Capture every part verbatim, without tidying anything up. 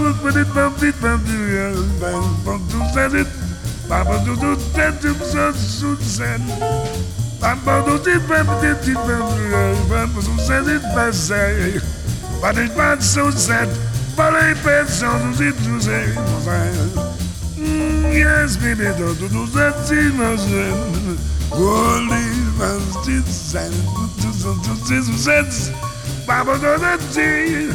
But it's not so sad, but I bet so to it to say, yes, baby, don't do that thing, holy man's and to the sense, Baba, do that thing,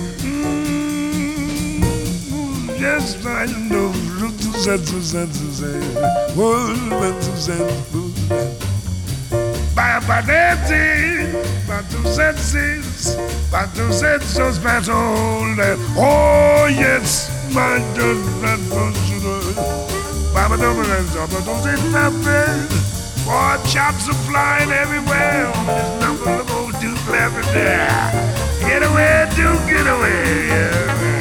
yes, I know, to set to set to say, holy man's and Baba, that thing, but to set things. But to set so special that, oh yes, my God, that was good. Baba don't Baba don't sit nothing. Boy, chops are flying everywhere. There's nothing to go to everywhere. Get away, do get away. Yeah.